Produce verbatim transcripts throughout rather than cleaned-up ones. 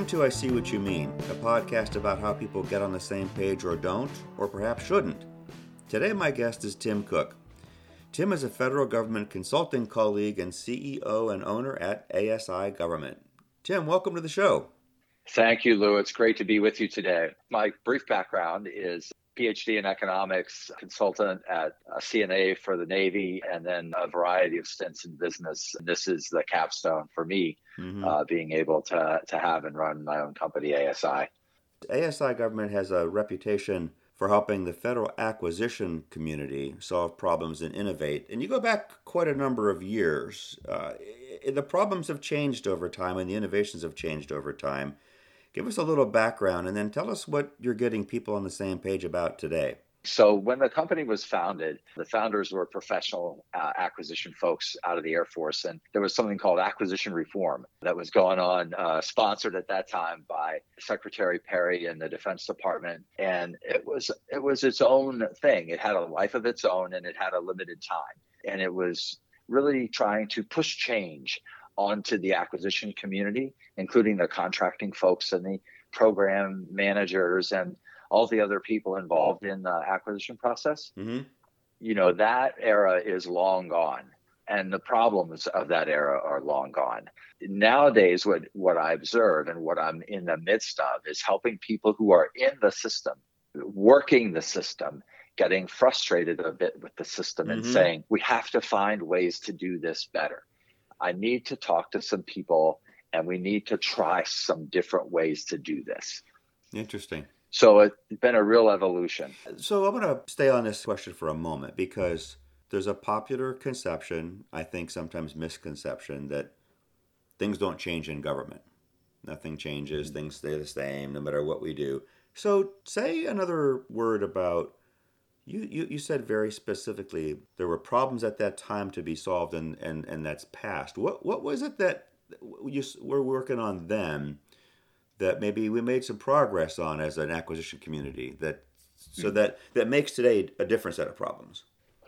Welcome to I See What You Mean, a podcast about how people get on the same page or don't, or perhaps shouldn't. Today my guest is Tim Cook. Tim is a federal government consulting colleague and C E O and owner at A S I Government. Tim, welcome to the show. Thank you, Lou. It's great to be with you today. My brief background is P H D in economics, consultant at C N A for the Navy, and then a variety of stints in business. This is the capstone for me, mm-hmm. uh, being able to, to have and run my own company, A S I. A S I Government has a reputation for helping the federal acquisition community solve problems and innovate. And you go back quite a number of years. Uh, the problems have changed over time and the innovations have changed over time. Give us a little background and then tell us what you're getting people on the same page about today. So when the company was founded, the founders were professional uh, acquisition folks out of the Air Force. And there was something called acquisition reform that was going on, uh, sponsored at that time by Secretary Perry and the Defense Department. And it was it was its own thing. It had a life of its own and it had a limited time. And it was really trying to push change onto the acquisition community, including the contracting folks and the program managers and all the other people involved in the acquisition process. Mm-hmm. You know, that era is long gone, and the problems of that era are long gone. Nowadays, what, what I observe and what I'm in the midst of is helping people who are in the system, working the system, getting frustrated a bit with the system mm-hmm. and saying, we have to find ways to do this better. I need to talk to some people and we need to try some different ways to do this. Interesting. So it's been a real evolution. So I'm going to stay on this question for a moment because there's a popular conception, I think sometimes misconception, that things don't change in government. Nothing changes, things stay the same no matter what we do. So say another word about You, you you said very specifically there were problems at that time to be solved, and, and, and that's past. What what was it that you were working on then that maybe we made some progress on as an acquisition community that so that, that makes today a different set of problems?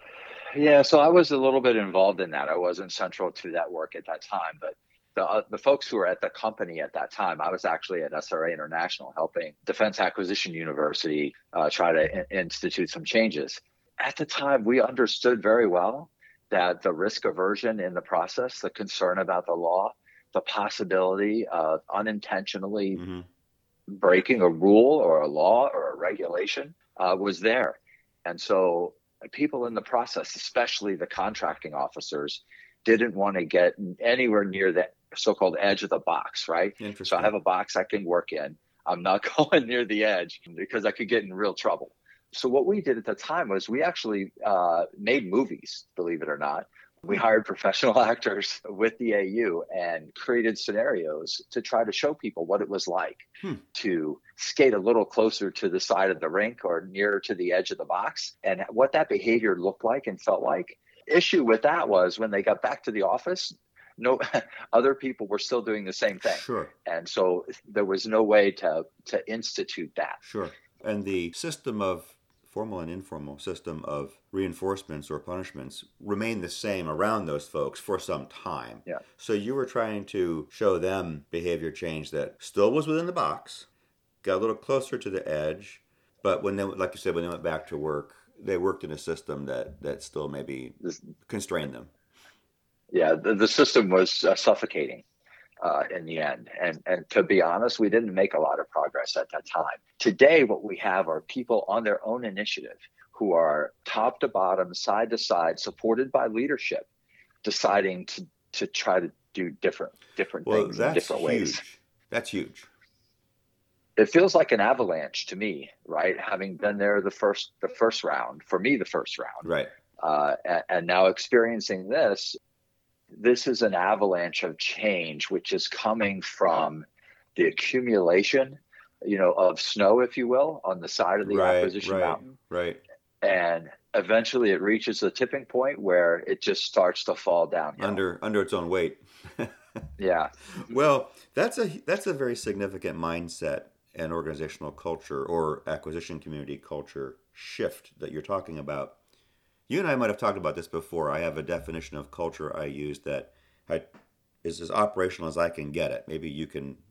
Yeah, so I was a little bit involved in that. I wasn't central to that work at that time, but the uh, the folks who were at the company at that time, I was actually at S R A International helping Defense Acquisition University uh, try to in- institute some changes. At the time, we understood very well that the risk aversion in the process, the concern about the law, the possibility of unintentionally mm-hmm. breaking a rule or a law or a regulation uh, was there. And so people in the process, especially the contracting officers, didn't want to get anywhere near that so-called edge of the box, right? So I have a box I can work in. I'm not going near the edge because I could get in real trouble. So what we did at the time was we actually uh, made movies, believe it or not. We hired professional actors with the A U and created scenarios to try to show people what it was like hmm. to skate a little closer to the side of the rink or nearer to the edge of the box and what that behavior looked like and felt like. Issue with that was when they got back to the office, no other people were still doing the same thing. Sure. And so there was no way to to institute that. Sure. And the system of formal and informal system of reinforcements or punishments remained the same around those folks for some time. Yeah. So you were trying to show them behavior change that still was within the box, got a little closer to the edge, but when they, like you said, when they went back to work, they worked in a system that, that still maybe constrained them. Yeah, the, the system was uh, suffocating uh, in the end. And, and to be honest, we didn't make a lot of progress at that time. Today, what we have are people on their own initiative who are top to bottom, side to side, supported by leadership, deciding to, to try to do different different well, things in different huge. ways. That's huge. It feels like an avalanche to me, right? Having been there the first the first round, for me, the first round. Right. Uh, and, and now experiencing this, this is an avalanche of change, which is coming from the accumulation, you know, of snow, if you will, on the side of the right, acquisition right, mountain. Right. And eventually it reaches the tipping point where it just starts to fall down under under its own weight. Yeah. Well, that's a that's a very significant mindset and organizational culture or acquisition community culture shift that you're talking about. You and I might have talked about this before. I have a definition of culture I use that I, is as operational as I can get it. Maybe you can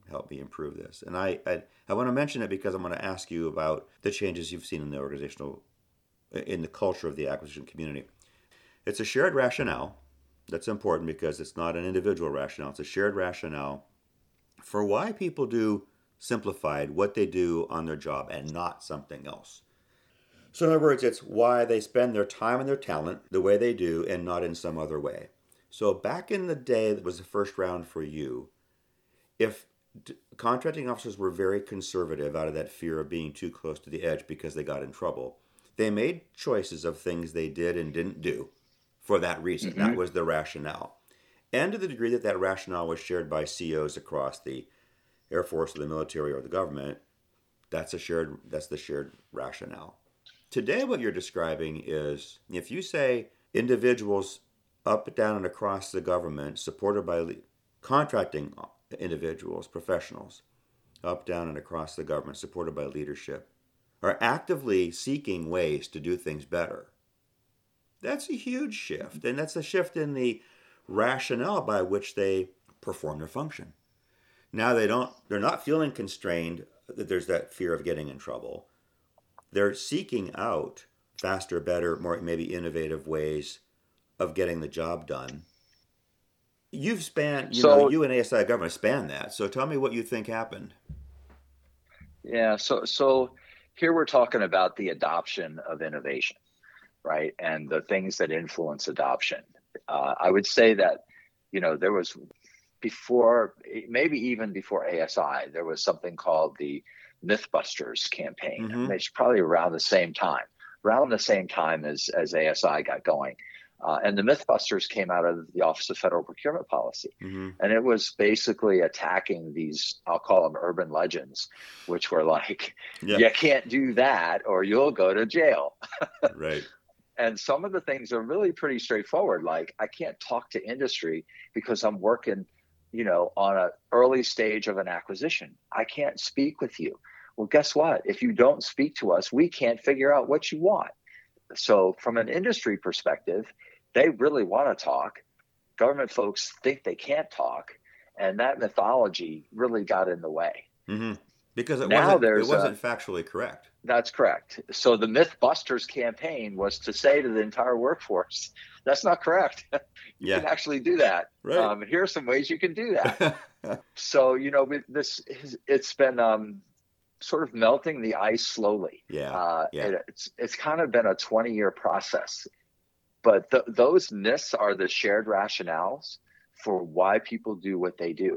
help me improve this. And I, I, I want to mention it because I'm going to ask you about the changes you've seen in the organizational, in the culture of the acquisition community. It's a shared rationale. That's important because it's not an individual rationale. It's a shared rationale for why people do simplified what they do on their job and not something else. So in other words, it's why they spend their time and their talent the way they do and not in some other way. So back in the day that was the first round for you, if d- contracting officers were very conservative out of that fear of being too close to the edge because they got in trouble, they made choices of things they did and didn't do for that reason. Mm-hmm. That was the rationale. And to the degree that that rationale was shared by C Os across the Air Force or the military or the government, that's a shared that's the shared rationale. Today what you're describing is if you say individuals up, down, and across the government supported by le- contracting individuals, professionals, up, down, and across the government supported by leadership are actively seeking ways to do things better. That's a huge shift, and that's a shift in the rationale by which they perform their function. Now they don't, they're not feeling constrained that there's that fear of getting in trouble. They're seeking out faster, better, more maybe innovative ways of getting the job done. You've spanned, you so, know, you and A S I government span that. So tell me what you think happened. Yeah, so so here we're talking about the adoption of innovation, right? And the things that influence adoption. Uh, I would say that, you know, there was before, maybe even before A S I, there was something called the Mythbusters campaign. Mm-hmm. It's probably around the same time, around the same time as, as A S I got going. Uh, and the Mythbusters came out of the Office of Federal Procurement Policy. Mm-hmm. And it was basically attacking these, I'll call them urban legends, which were like, yeah. you can't do that or you'll go to jail. Right. And some of the things are really pretty straightforward. Like, I can't talk to industry because I'm working, you know, on an early stage of an acquisition. I can't speak with you. Well, guess what? If you don't speak to us, we can't figure out what you want. So from an industry perspective, they really want to talk. Government folks think they can't talk. And that mythology really got in the way. Mm-hmm. Because it now wasn't, it wasn't a, factually correct. That's correct. So the Mythbusters campaign was to say to the entire workforce, that's not correct. You yeah. can actually do that. Right. Um, here are some ways you can do that. So, you know, this it's been um, sort of melting the ice slowly. Yeah. Uh, yeah. It, it's it's kind of been a twenty-year process. But th- those myths are the shared rationales for why people do what they do.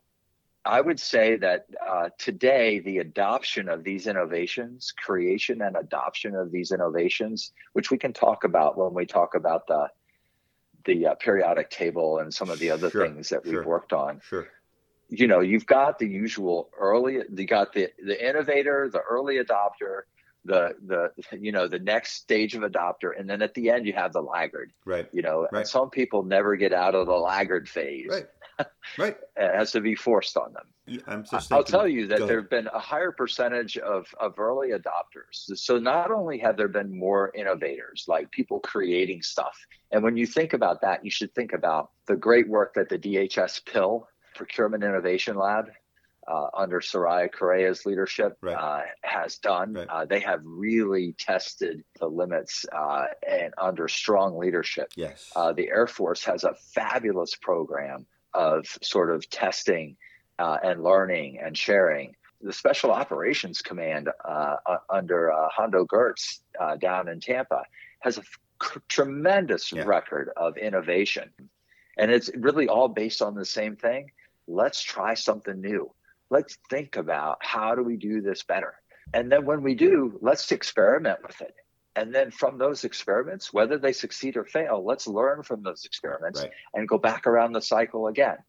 I would say that uh, today, the adoption of these innovations, creation and adoption of these innovations, which we can talk about when we talk about the the uh, periodic table and some of the other sure, things that we've sure, worked on. Sure. You know, you've got the usual early, you got the, the innovator, the early adopter, the, the, you know, the next stage of adopter. And then at the end, you have the laggard, right? You know, right. and some people never get out of the laggard phase. Right. Right. It has to be forced on them. Yeah, I'm just I'll thinking, tell you that there have been a higher percentage of, of early adopters. So not only have there been more innovators, like people creating stuff. And when you think about that, you should think about the great work that the D H S P I L, Procurement Innovation Lab, uh, under Soraya Correa's leadership, right. uh, has done. Right. Uh, they have really tested the limits uh, and under strong leadership. Yes. Uh, the Air Force has a fabulous program of sort of testing uh, and learning and sharing. The Special Operations Command uh, uh, under uh, Hondo Gertz uh, down in Tampa has a f- tremendous yeah. record of innovation. And it's really all based on the same thing. Let's try something new. Let's think about how do we do this better? And then when we do, let's experiment with it. And then from those experiments, whether they succeed or fail, let's learn from those experiments right. and go back around the cycle again.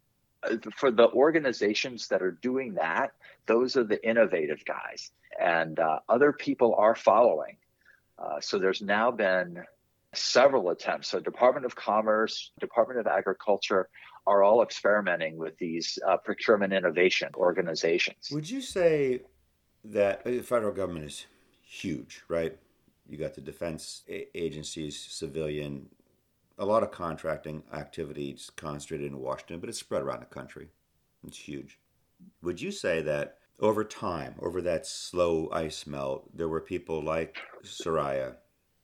For the organizations that are doing that, those are the innovative guys. And uh, other people are following. Uh, so there's now been several attempts. So Department of Commerce, Department of Agriculture are all experimenting with these uh, procurement innovation organizations. Would you say that the federal government is huge, right? You got the defense agencies, civilian, a lot of contracting activities concentrated in Washington, but it's spread around the country. It's huge. Would you say that over time, over that slow ice melt, there were people like Soraya,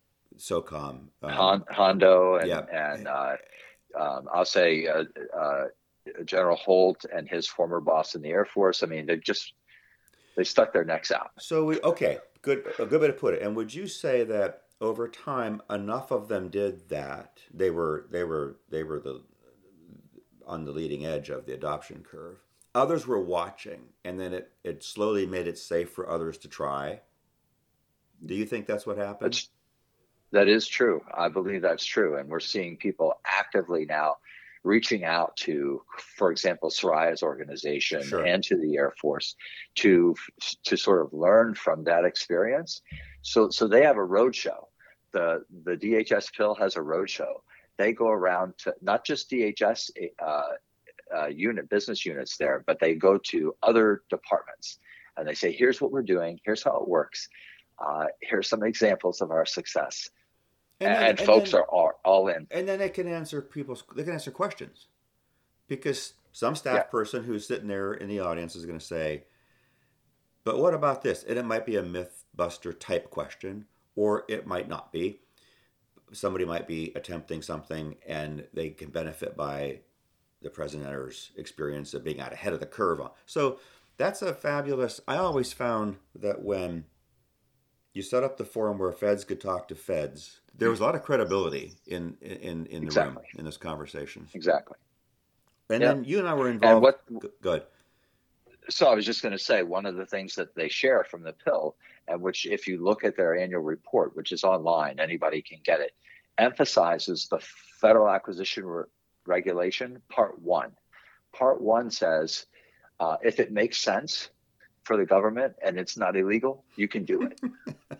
SOCOM, um, Hon, Hondo yeah, and and uh, um, I'll say uh, uh, General Holt and his former boss in the Air Force. I mean, they just they stuck their necks out. so we okay, good, a good way to put it. And would you say that over time, enough of them did that? They were they were they were the on the leading edge of the adoption curve. Others were watching, and then it it slowly made it safe for others to try. Do you think that's what happened? That's that is true. I believe that's true, and we're seeing people actively now reaching out to, for example, Soraya's organization Sure. and to the Air Force to to sort of learn from that experience. So so they have a roadshow. The the D H S P I L has a roadshow. They go around to not just D H S uh, uh, unit business units there, but they go to other departments and they say, "Here's what we're doing. Here's how it works. Uh, here's some examples of our success." And then And and folks then are all, all in. and then they can answer people's they can answer questions because some Yeah, staff person who's sitting there in the audience is going to say, "But what about this?" And it might be a myth buster type question, or it might not be. Somebody might be attempting something and they can benefit by the presenter's experience of being out ahead of the curve. So that's a fabulous. I always found that when you set up the forum where feds could talk to feds, there was a lot of credibility in in in the room exactly. in those conversations. Exactly. And Yeah. then you and I were And involved. what, Good. so I was just going to say, one of the things that they share from the P I L, and which, if you look at their annual report, which is online, anybody can get it, emphasizes the Federal Acquisition Re- Regulation, Part One. Part One says, uh, if it makes sense for the government and it's not illegal, you can do it.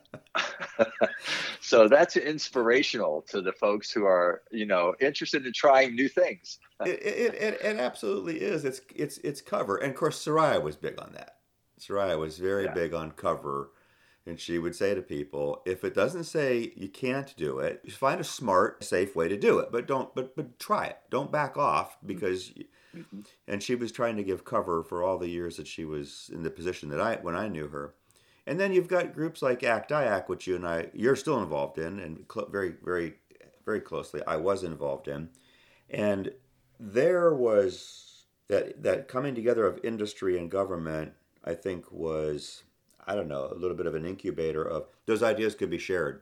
So that's inspirational to the folks who are, you know, interested in trying new things. It, it, it, it absolutely is. It's it's it's cover, and of course, Soraya was big on that. Soraya was very Yeah. big on cover, and she would say to people, if it doesn't say you can't do it, find a smart, safe way to do it. But don't, but but try it. Don't back off because. Mm-hmm. And she was trying to give cover for all the years that she was in the position that I when I knew her. And then you've got groups like ACT I A C, which you and I you're still involved in, and cl- very very very closely. I was involved in, and there was that that coming together of industry and government. I think was I don't know a little bit of an incubator of those ideas could be shared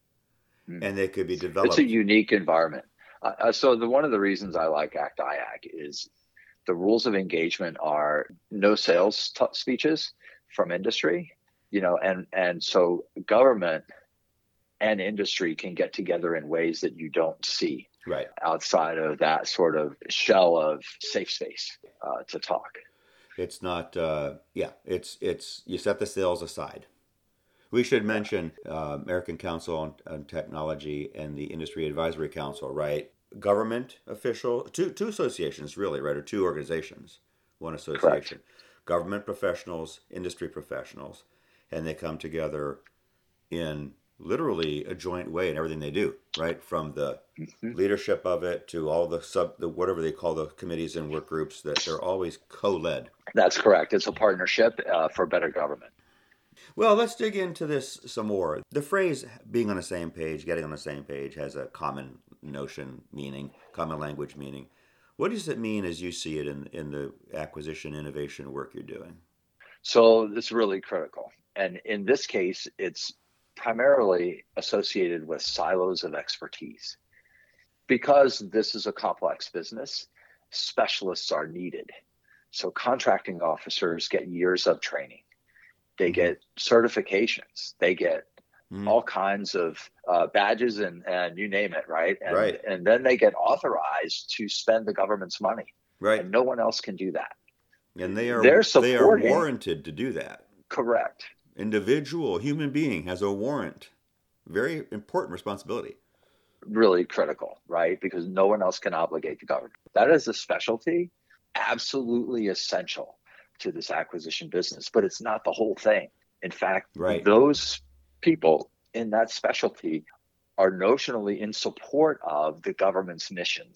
Mm. and they could be It's a developed. unique environment. Uh, so the one of the reasons I like ACT I A C is the rules of engagement are no sales t- speeches from industry, you know, and and so government and industry can get together in ways that you don't see Right. outside of that sort of shell of safe space uh, to talk. It's not. Uh, yeah. It's it's you set the sales aside. We should Yeah, mention uh, American Council on, on Technology and the Industry Advisory Council, right? Government official, two two associations really, right, or two organizations, one correct. association. Government professionals, industry professionals, and they come together in literally a joint way in everything they do, right? From the Mm-hmm. leadership of it to all the sub, the whatever they call the committees and work groups, that they're always co-led. That's correct. It's a partnership uh, for better government. Well, let's dig into this some more. The phrase being on the same page, getting on the same page, has a common notion, meaning, common language meaning. What does it mean as you see it in, in the acquisition innovation work you're doing? So it's really critical. And in this case, it's primarily associated with silos of expertise. Because this is a complex business, specialists are needed. So contracting officers get years of training. They Mm-hmm. get certifications. They get Mm-hmm. all kinds of uh, badges and, and you name it, right? And Right, and then they get authorized to spend the government's money, right. and no one else can do that. And they are They're they are supporting, warranted to do that. correct, Individual human being has a warrant. Very important responsibility. really critical, right? Because no one else can obligate the government. That is a specialty, absolutely essential to this acquisition business, but it's not the whole thing. In fact, Right. those people in that specialty are notionally in support of the government's missions.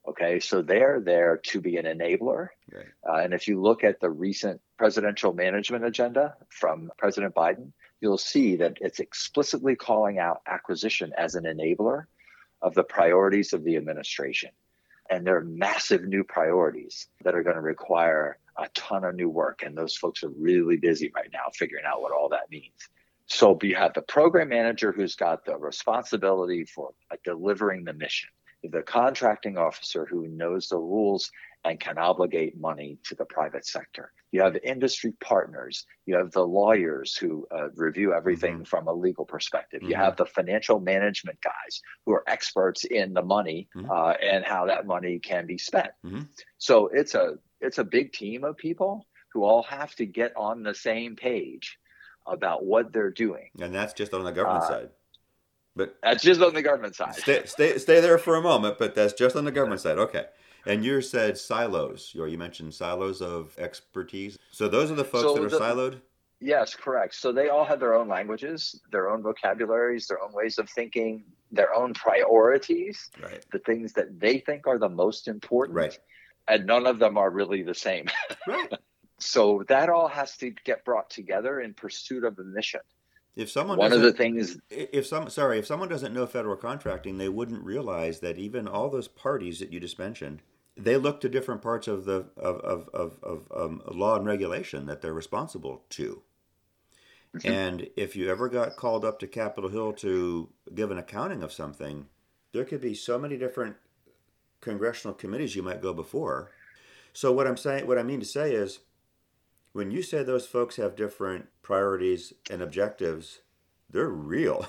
Okay, so they're there to be an enabler. Right. Uh, and if you look at the recent presidential management agenda from President Biden, you'll see that it's explicitly calling out acquisition as an enabler of the priorities of the administration. And there are massive new priorities that are going to require a ton of new work. And those folks are really busy right now figuring out what all that means. So you have the program manager who's got the responsibility for uh, delivering the mission, the contracting officer who knows the rules and can obligate money to the private sector. You have industry partners. You have the lawyers who uh, review everything mm-hmm. from a legal perspective. Mm-hmm. You have the financial management guys who are experts in the money mm-hmm. uh, and how that money can be spent. Mm-hmm. So it's a it's a big team of people who all have to get on the same page about what they're doing. And that's just on the government uh, side. But that's just on the government side. Stay, stay, stay there for a moment. But that's just on the government side. Okay. And you said silos. You, you mentioned silos of expertise. So those are the folks so that are the, siloed? Yes, correct. So they all have their own languages, their own vocabularies, their own ways of thinking, their own priorities, right. the things that they think are the most important. Right. And none of them are really the same. Right. So that all has to get brought together in pursuit of the mission. If someone one of the things, if some sorry, if someone doesn't know federal contracting, they wouldn't realize that even all those parties that you just mentioned, they look to different parts of the of of of, of um, law and regulation that they're responsible to. Mm-hmm. And if you ever got called up to Capitol Hill to give an accounting of something, there could be so many different congressional committees you might go before. So what I'm saying, what I mean to say is, when you say those folks have different priorities and objectives, they're real.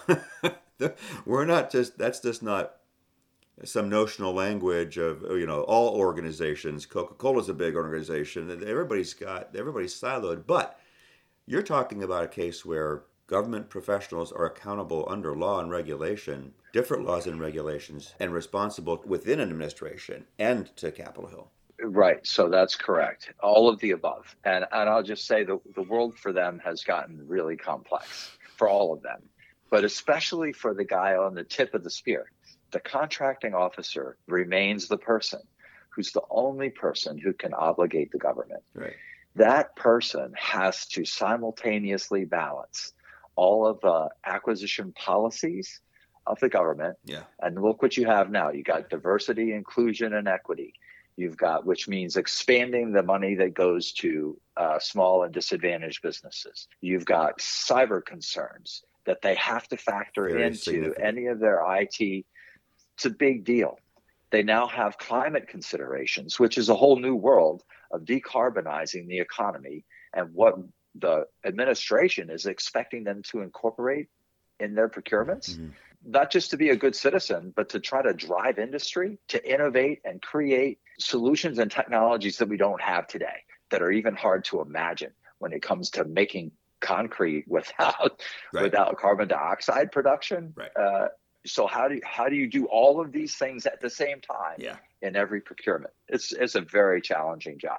We're not just, that's just not some notional language of, you know, all organizations. Coca-Cola's a big organization. Everybody's got, everybody's siloed. But you're talking about a case where government professionals are accountable under law and regulation, different laws and regulations, and responsible within an administration and to Capitol Hill. Right. So that's correct. All of the above. And and I'll just say the, the world for them has gotten really complex for all of them, but especially for the guy on the tip of the spear. The contracting officer remains the person who's the only person who can obligate the government. Right. That person has to simultaneously balance all of the acquisition policies of the government. Yeah. And look what you have now. You got diversity, inclusion, and equity. You've got, which means expanding the money that goes to uh, small and disadvantaged businesses. You've got cyber concerns that they have to factor Very into any of their I T. It's a big deal. They now have climate considerations, which is a whole new world of decarbonizing the economy and what the administration is expecting them to incorporate in their procurements. Mm-hmm. Not just to be a good citizen, but to try to drive industry, to innovate and create solutions and technologies that we don't have today, that are even hard to imagine when it comes to making concrete without right. without carbon dioxide production. Right. Uh, so how do you, how do you do all of these things at the same time yeah. in every procurement? It's it's a very challenging job.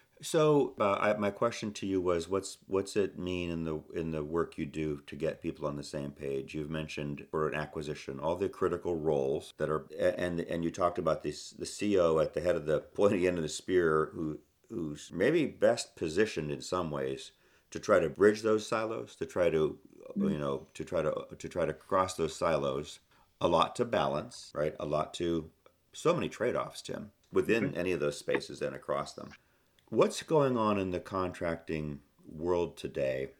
So uh, I, my question to you was, what's what's it mean in the in the work you do to get people on the same page? You've mentioned for an acquisition all the critical roles that are, and and you talked about this the C E O at the head of the pointy end of the spear, who who's maybe best positioned in some ways to try to bridge those silos, to try to you know to try to to try to cross those silos. A lot to balance, right? A lot to so many trade-offs, Tim, within mm-hmm. any of those spaces and across them. What's going on in the contracting world today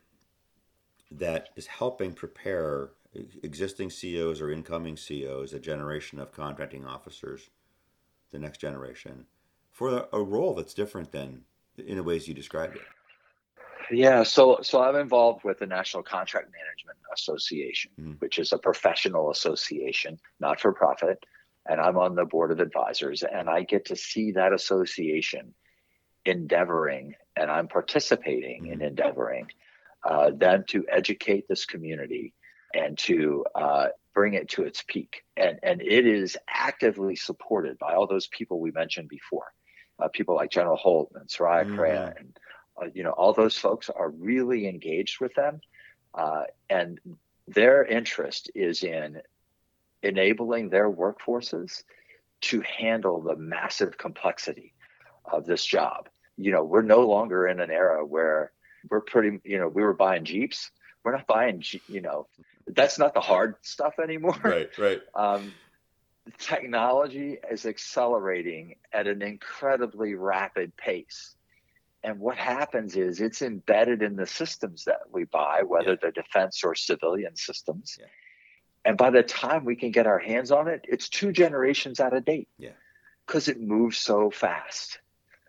that is helping prepare existing C E Os or incoming C E Os, a generation of contracting officers, the next generation, for a role that's different than in the ways you described it? Yeah, so so I'm involved with the National Contract Management Association, mm-hmm. which is a professional association, not for profit, and I'm on the board of advisors, and I get to see that association endeavoring, and I'm participating mm-hmm. in endeavoring uh, them to educate this community and to uh, bring it to its peak. And, and it is actively supported by all those people we mentioned before, uh, people like General Holt and Soraya mm-hmm. Correa, and uh, you know, all those folks are really engaged with them, uh, and their interest is in enabling their workforces to handle the massive complexity of this job. You know, we're no longer in an era where we're pretty, you know, we were buying Jeeps. We're not buying, you know, that's not the hard stuff anymore. Right, right. Um, technology is accelerating at an incredibly rapid pace. And what happens is it's embedded in the systems that we buy, whether Yeah. they're defense or civilian systems. Yeah. And by the time we can get our hands on it, it's two generations out of date. Yeah. Because it moves so fast.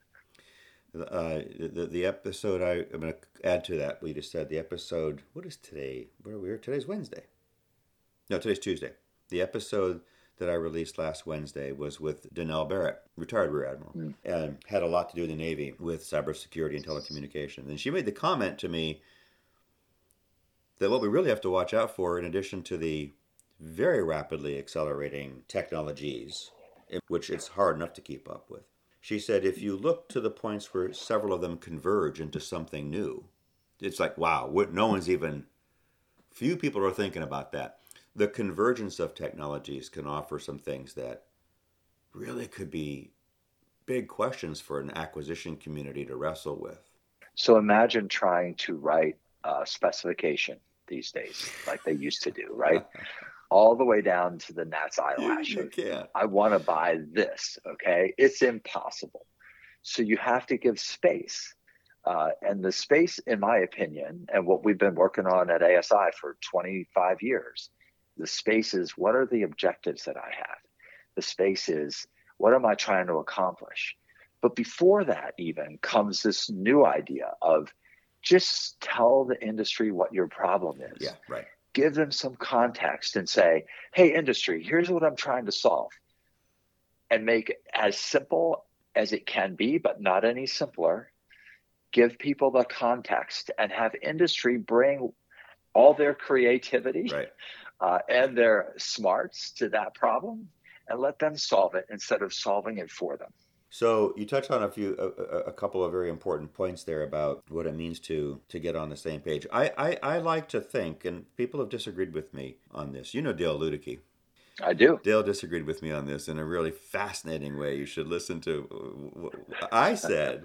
Uh, the the episode I, I'm going to add to that. We just said the episode. What is today? Where are we? Today's Wednesday. No, today's Tuesday. The episode that I released last Wednesday was with Danelle Barrett, retired Rear Admiral, mm. and had a lot to do in the Navy with cybersecurity and telecommunications. And she made the comment to me that what we really have to watch out for, in addition to the very rapidly accelerating technologies, which it's hard enough to keep up with. She said, if you look to the points where several of them converge into something new, it's like, wow, no one's even, few people are thinking about that. The convergence of technologies can offer some things that really could be big questions for an acquisition community to wrestle with. So imagine trying to write a specification these days, like they used to do, right? All the way down to the gnat's eyelash. You, you can't. I want to buy this, okay? It's impossible. So you have to give space. Uh, and the space, in my opinion, and what we've been working on at A S I for twenty-five years, the space is, what are the objectives that I have? The space is, what am I trying to accomplish? But before that even comes this new idea of just tell the industry what your problem is. Yeah, right. Give them some context and say, hey, industry, here's what I'm trying to solve. And make it as simple as it can be, but not any simpler. Give people the context and have industry bring all their creativity right. uh, and their smarts to that problem and let them solve it instead of solving it for them. So you touched on a few, a, a couple of very important points there about what it means to to get on the same page. I, I, I like to think, and people have disagreed with me on this. You know Dale Luedeke. I do. Dale disagreed with me on this in a really fascinating way. You should listen to. I said,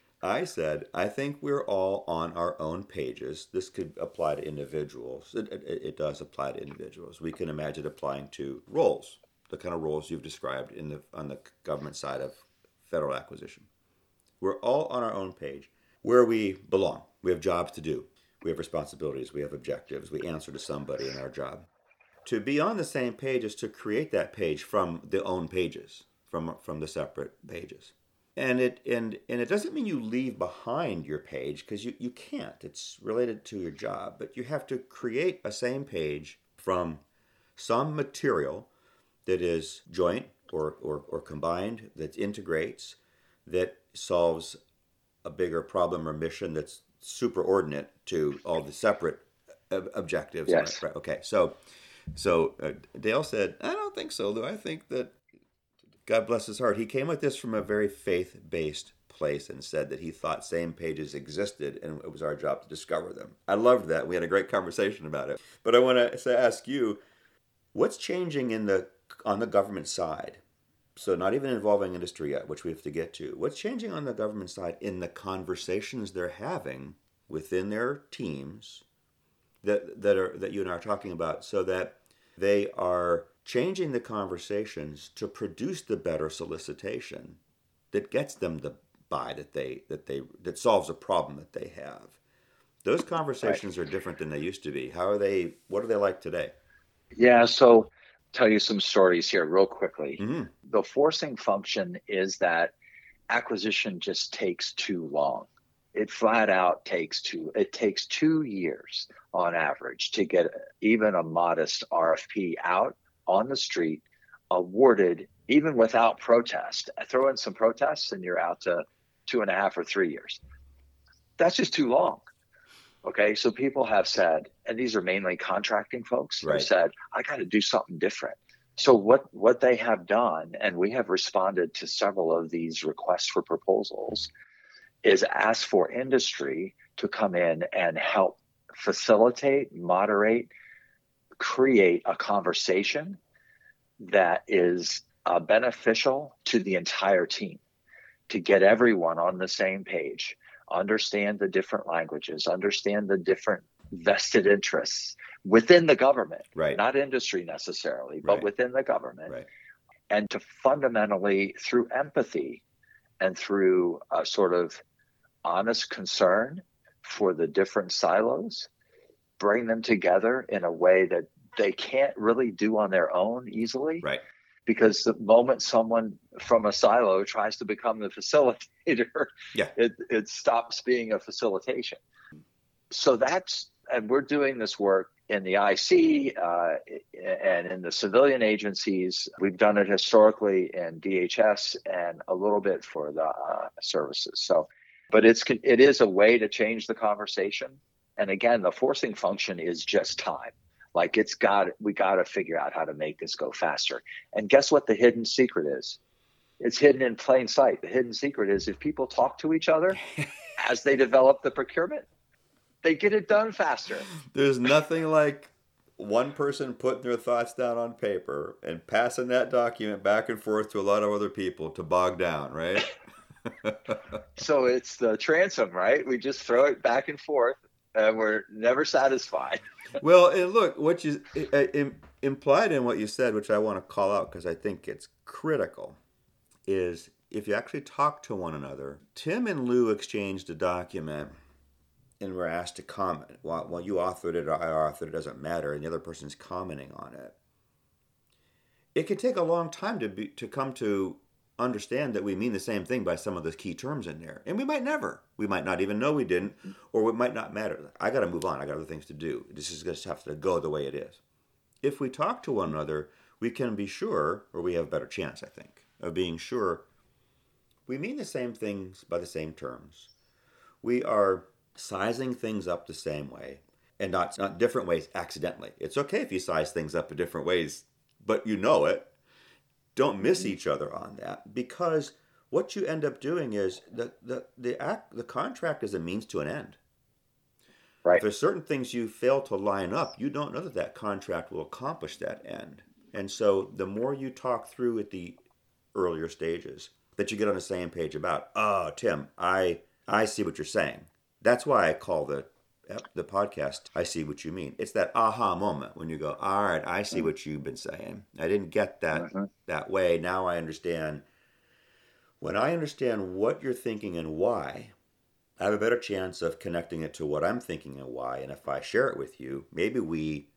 I said, I think we're all on our own pages. This could apply to individuals. It, it, it does apply to individuals. We can imagine applying to roles, the kind of roles you've described in the on the government side of federal acquisition. We're all on our own page where we belong. We have jobs to do. We have responsibilities. We have objectives. We answer to somebody in our job. To be on the same page is to create that page from the own pages, from from the separate pages. And it and and it doesn't mean you leave behind your page, because you, you can't. It's related to your job. But you have to create a same page from some material that is joint or, or, or combined, that integrates, that solves a bigger problem or mission that's superordinate to all the separate ob- objectives. Yes. Right? Okay, so so uh, Dale said, I don't think so, though. I think that, God bless his heart, he came at this from a very faith-based place and said that he thought same pages existed and it was our job to discover them. I loved that. We had a great conversation about it. But I want to ask you, what's changing in the on the government side? So not even involving industry yet, which we have to get to. What's changing on the government side in the conversations they're having within their teams that that are that you and I are talking about, so that they are changing the conversations to produce the better solicitation that gets them the buy that they that they that solves a problem that they have. Those conversations right. are different than they used to be. How are they? What are they like today? Yeah, so tell you some stories here real quickly. Mm-hmm. The forcing function is that acquisition just takes too long. It flat out takes two, it takes two years on average to get even a modest R F P out on the street, awarded, even without protest. Throw in some protests and you're out to two and a half or three years. That's just too long. Okay, so people have said, and these are mainly contracting folks, right. have said, I got to do something different. So what, what they have done, and we have responded to several of these requests for proposals, is ask for industry to come in and help facilitate, moderate, create a conversation that is uh, beneficial to the entire team to get everyone on the same page, understand the different languages, understand the different vested interests within the government, right. not industry necessarily, but right. within the government, right. and to fundamentally, through empathy and through a sort of honest concern for the different silos, bring them together in a way that they can't really do on their own easily. Right. Because the moment someone from a silo tries to become the facilitator, yeah. it, it stops being a facilitation. So that's, and we're doing this work in the I C uh, and in the civilian agencies. We've done it historically in D H S and a little bit for the uh, services. So, but it's it is a way to change the conversation. And again, the forcing function is just time. Like it's got, we got to figure out how to make this go faster. And guess what the hidden secret is? It's hidden in plain sight. The hidden secret is if people talk to each other as they develop the procurement, they get it done faster. There's nothing like one person putting their thoughts down on paper and passing that document back and forth to a lot of other people to bog down, right? So it's the transom, right? We just throw it back and forth and we're never satisfied. Well, and look, what you uh, implied in what you said, which I want to call out because I think it's critical, is if you actually talk to one another. Tim and Lou exchanged a document and were asked to comment. Well, well, you authored it or I authored it, doesn't matter, and the other person's commenting on it. It can take a long time to be to come to understand that we mean the same thing by some of the key terms in there. And we might never. We might not even know we didn't, or it might not matter. I got to move on. I got other things to do. This is going to have to go the way it is. If we talk to one another, we can be sure, or we have a better chance, I think, of being sure we mean the same things by the same terms. We are sizing things up the same way, and not, not different ways accidentally. It's okay if you size things up in different ways, but you know it. Don't miss each other on that, because what you end up doing is the the the act the contract is a means to an end. Right. If there's certain things you fail to line up, you don't know that that contract will accomplish that end. And so the more you talk through at the earlier stages, that you get on the same page about, oh, Tim, I I see what you're saying. That's why I call the the podcast, I See What You Mean. It's that aha moment when you go, all right, I see what you've been saying. I didn't get that mm-hmm. that way. Now I understand. When I understand what you're thinking and why, I have a better chance of connecting it to what I'm thinking and why. And if I share it with you, maybe we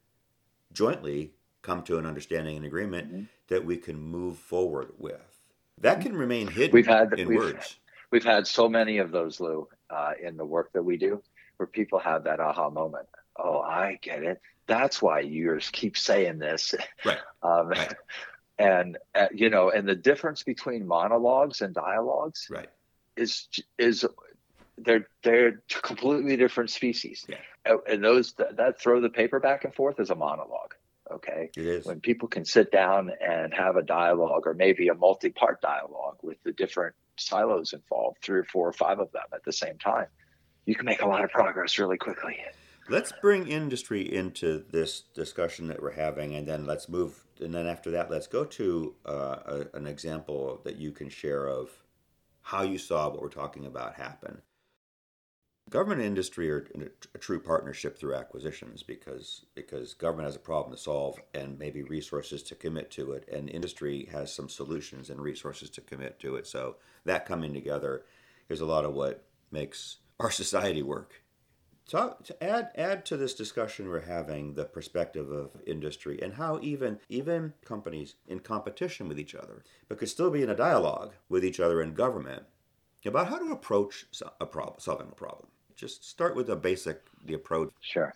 jointly come to an understanding and agreement mm-hmm. that we can move forward with. That can remain hidden we've had, in we've, words. We've had so many of those, Lou, uh, in the work that we do, where people have that aha moment. Oh, I get it. That's why you keep saying this. Right. um, right. And, uh, you know, and the difference between monologues and dialogues right. is, is they're, they're completely different species. Yeah. And those that, that throw the paper back and forth is a monologue. Okay. It is. When people can sit down and have a dialogue, or maybe a multi-part dialogue with the different silos involved, three or four or five of them at the same time, you can make a lot of progress really quickly. Let's bring industry into this discussion that we're having, and then let's move. And then after that, let's go to uh, a, an example that you can share of how you saw what we're talking about happen. Government and industry are in a, a true partnership through acquisitions because because government has a problem to solve and maybe resources to commit to it, and industry has some solutions and resources to commit to it. So that coming together is a lot of what makes our society work. So to add add to this discussion we're having the perspective of industry and how even even companies in competition with each other, but could still be in a dialogue with each other in government about how to approach a problem, solving a problem. Just start with the basic, the approach. Sure.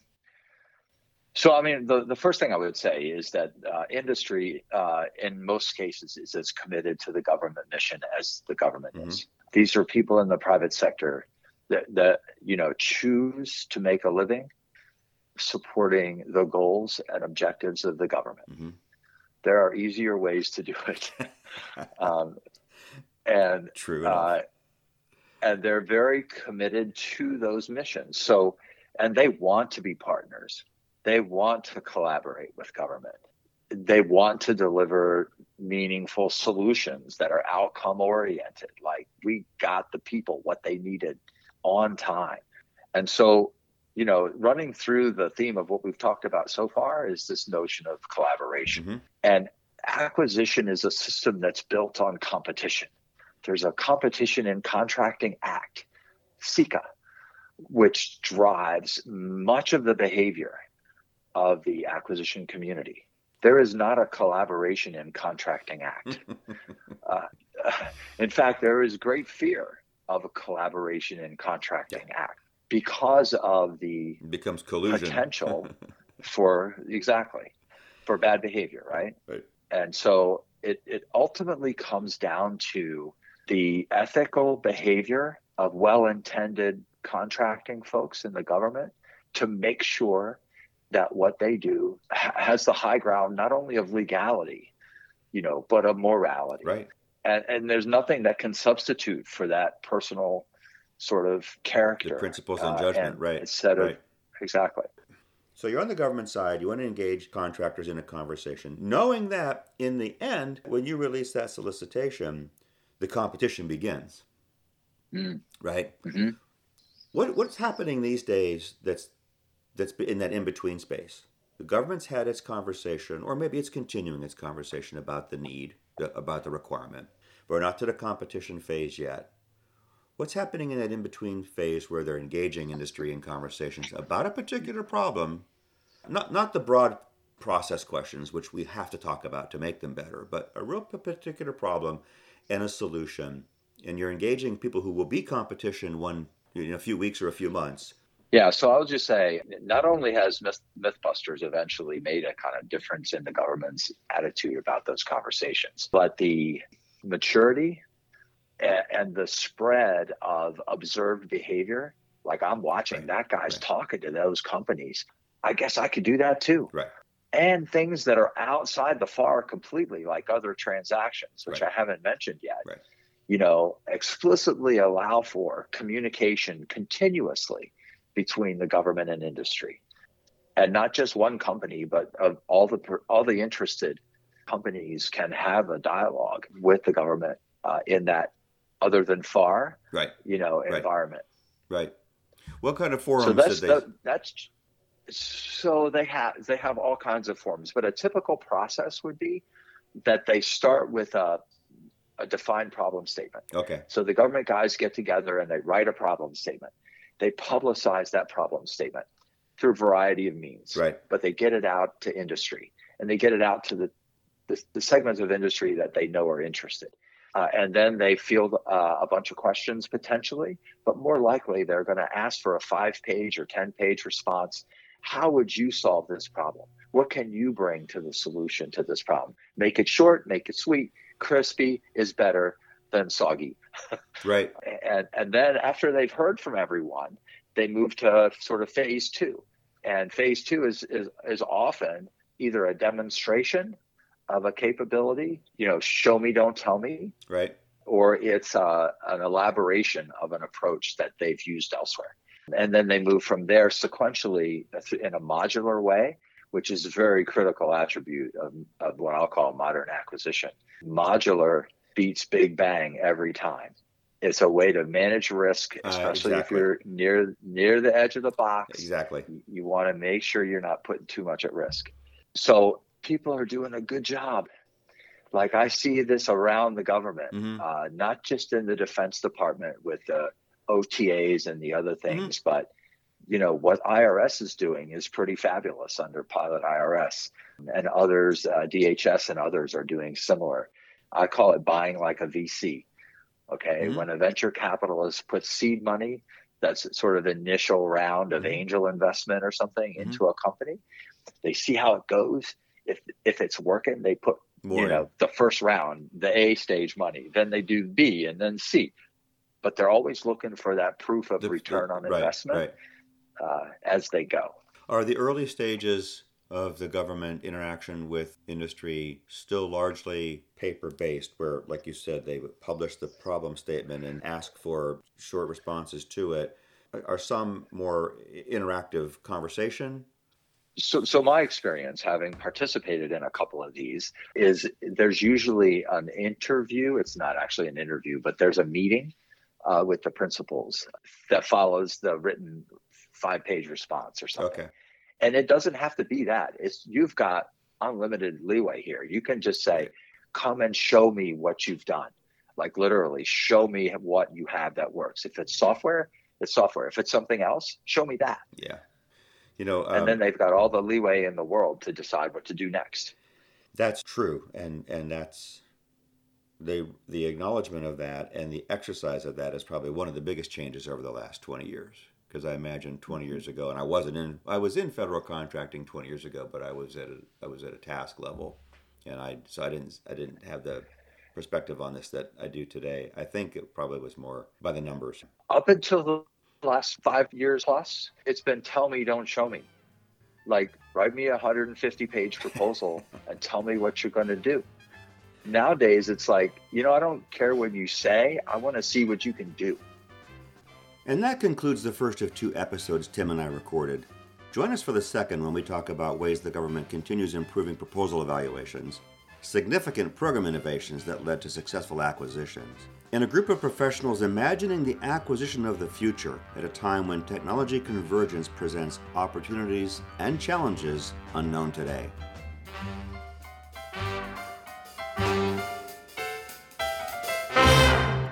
So, I mean, the, the first thing I would say is that uh, industry, uh, in most cases, is as committed to the government mission as the government mm-hmm. is. These are people in the private sector that, that, you know, choose to make a living supporting the goals and objectives of the government. Mm-hmm. There are easier ways to do it. um, and True uh, and they're very committed to those missions. So, and they want to be partners. They want to collaborate with government. They want to deliver meaningful solutions that are outcome oriented. Like we got the people what they needed on time. And so, you know, running through the theme of what we've talked about so far is this notion of collaboration. Mm-hmm. And acquisition is a system that's built on competition. There's a Competition in Contracting Act, CICA, which drives much of the behavior of the acquisition community. There is not a Collaboration in Contracting Act. uh, in fact, there is great fear of a Collaboration in Contracting yeah. Act because of the it becomes collusion potential for exactly for bad behavior, right? Right. And so it, it ultimately comes down to the ethical behavior of well-intended contracting folks in the government to make sure that what they do has the high ground, not only of legality, you know, but of morality. Right. And, and there's nothing that can substitute for that personal sort of character. The principles and judgment, uh, right. Instead right. of, exactly. So you're on the government side, you want to engage contractors in a conversation, knowing that in the end, when you release that solicitation, the competition begins, mm. right? Mm-hmm. What What's happening these days that's that's in that in-between space? The government's had its conversation, or maybe it's continuing its conversation about the need, about the requirement, but we're not to the competition phase yet. What's happening in that in-between phase where they're engaging industry in conversations about a particular problem, not not the broad process questions, which we have to talk about to make them better, but a real particular problem and a solution, and you're engaging people who will be competition one in a few weeks or a few months. Yeah, so I'll just say, not only has Myth, Mythbusters eventually made a kind of difference in the government's attitude about those conversations, but the maturity and the spread of observed behavior, like I'm watching right. that guy's right. talking to those companies. I guess I could do that too. Right. And things that are outside the F A R completely, like other transactions, which right. I haven't mentioned yet, right. you know, explicitly allow for communication continuously between the government and industry. And not just one company, but of all the all the interested companies can have a dialogue with the government uh, in that other than F A R, right. you know, right. environment. Right. What kind of forums so that's, did they? That, that's so they have they have all kinds of forums, but a typical process would be that they start with a, a defined problem statement. Okay. So the government guys get together and they write a problem statement. They publicize that problem statement through a variety of means, right. but they get it out to industry, and they get it out to the, the, the segments of industry that they know are interested. Uh, and then they field uh, a bunch of questions potentially, but more likely they're going to ask for a five-page or ten-page response. How would you solve this problem? What can you bring to the solution to this problem? Make it short, make it sweet. Crispy is better than soggy. Right. And and then after they've heard from everyone, they move to sort of phase two. And phase two is is, is often either a demonstration of a capability, you know, show me, don't tell me. Right. Or it's uh, an elaboration of an approach that they've used elsewhere. And then they move from there sequentially in a modular way, which is a very critical attribute of, of what I'll call modern acquisition. Modular beats big bang every time. It's a way to manage risk, especially uh, exactly. if you're near near the edge of the box. Exactly. You, you want to make sure you're not putting too much at risk. So people are doing a good job. Like I see this around the government, mm-hmm. uh, not just in the Defense Department with the O T As and the other things, mm-hmm. but you know what I R S is doing is pretty fabulous under Pilot I R S, and others, uh, D H S and others are doing similar. I call it buying like a V C. Okay, mm-hmm. when a venture capitalist puts seed money, that's sort of initial round of mm-hmm. angel investment or something mm-hmm. into a company. They see how it goes. If if it's working, they put More you know in. the first round, the A stage money. Then they do B and then C. But they're always looking for that proof of the, return the, on right, investment right. Uh, as they go. Are the early stages of the government interaction with industry still largely paper-based, where, like you said, they would publish the problem statement and ask for short responses to it? Are some more interactive conversation? So, so my experience, having participated in a couple of these, is there's usually an interview. It's not actually an interview, but there's a meeting uh, with the principals that follows the written five-page response or something. Okay. And it doesn't have to be that. It's you've got unlimited leeway here. You can just say, "Come and show me what you've done." Like literally, show me what you have that works. If it's software, it's software. If it's something else, show me that. Yeah. You know, um, and then they've got all the leeway in the world to decide what to do next. That's true, and and that's the the acknowledgement of that and the exercise of that is probably one of the biggest changes over the last twenty years. Because I imagine twenty years ago, and I wasn't in I was in federal contracting twenty years ago, but I was at a, I was at a task level, and I so I didn't I didn't have the perspective on this that I do today. I think it probably was more by the numbers. Up until the last five years plus, it's been tell me, don't show me. Like, write me a one hundred fifty page proposal and tell me what you're going to do. Nowadays, it's like, you know, I don't care what you say. I want to see what you can do. And that concludes the first of two episodes Tim and I recorded. Join us for the second when we talk about ways the government continues improving proposal evaluations, significant program innovations that led to successful acquisitions, and a group of professionals imagining the acquisition of the future at a time when technology convergence presents opportunities and challenges unknown today.